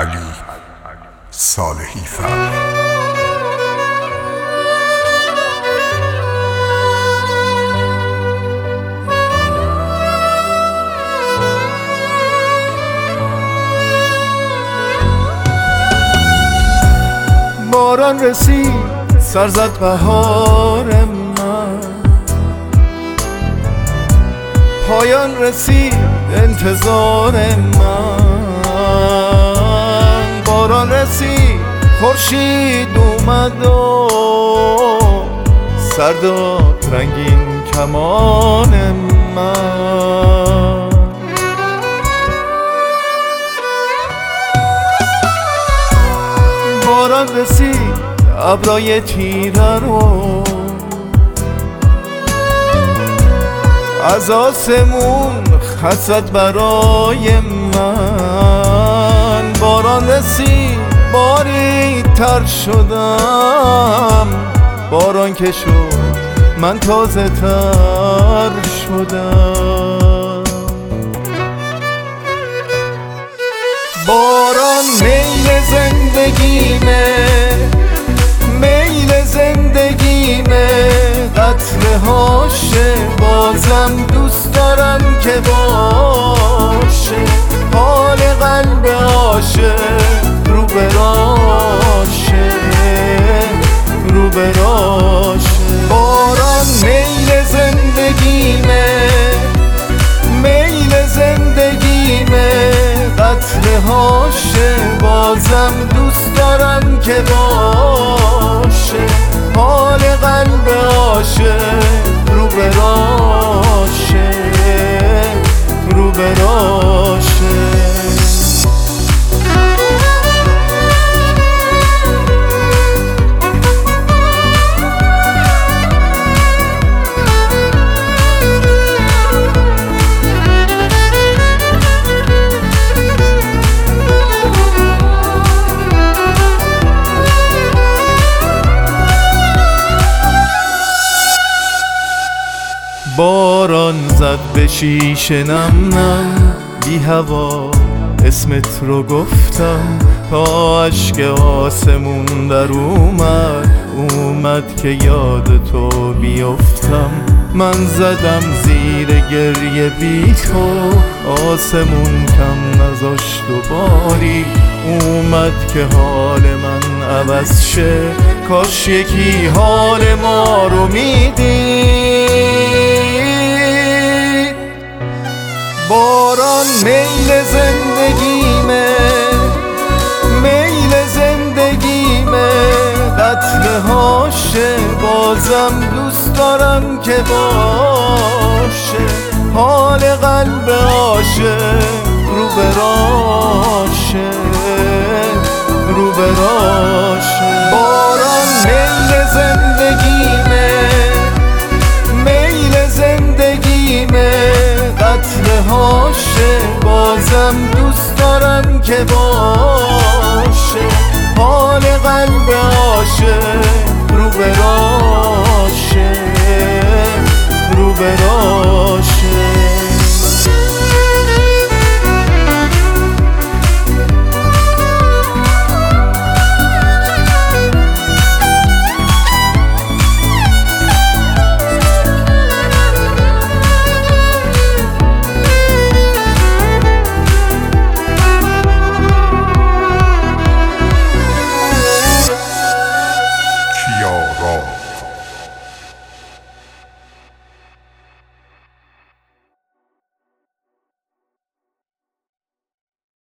علی صالحی فر. باران رسید سر زد بهار من، پایان رسید انتظار من. باران رسید خورشید اومد و سر داد رنگین کمان من. باران رسید ابرای تیره رو از آسمون خست برای من. باران رسید باری تر شدم، باران که شد من تازه تر شدم. باران میل زندگیمه، میل زندگیمه، قطرهاشه بازم دوست دارم که باشه. حال قلب عاشق رو براشه، رو براشه. باران میل زندگیمه، میل زندگیمه، قطرهاشه بازم دوست دارم که باشه. حال قلب عاشق رو براشه، رو براشه. باران زد به شیشه نم نم، بی هوا اسمت رو گفتم تا اشک آسمون در اومد که یاد تو بیفتم. من زدم زیر گریه بی تو، آسمون کم نذاشت و باری اومد که حال من عوض شه. کاش یکی حال ما رو میدید. باران میل زندگیمه، میل زندگیمه، قطرهاشه بازم دوست دارم که باشه. حال قلب عاشق رو براشه، رو براشه. باران میل زندگیمه، میل زندگیمه، قطرهاشه بازم دوست دارم که باشه. حال قلب عاشق رو براشه، رو براشه.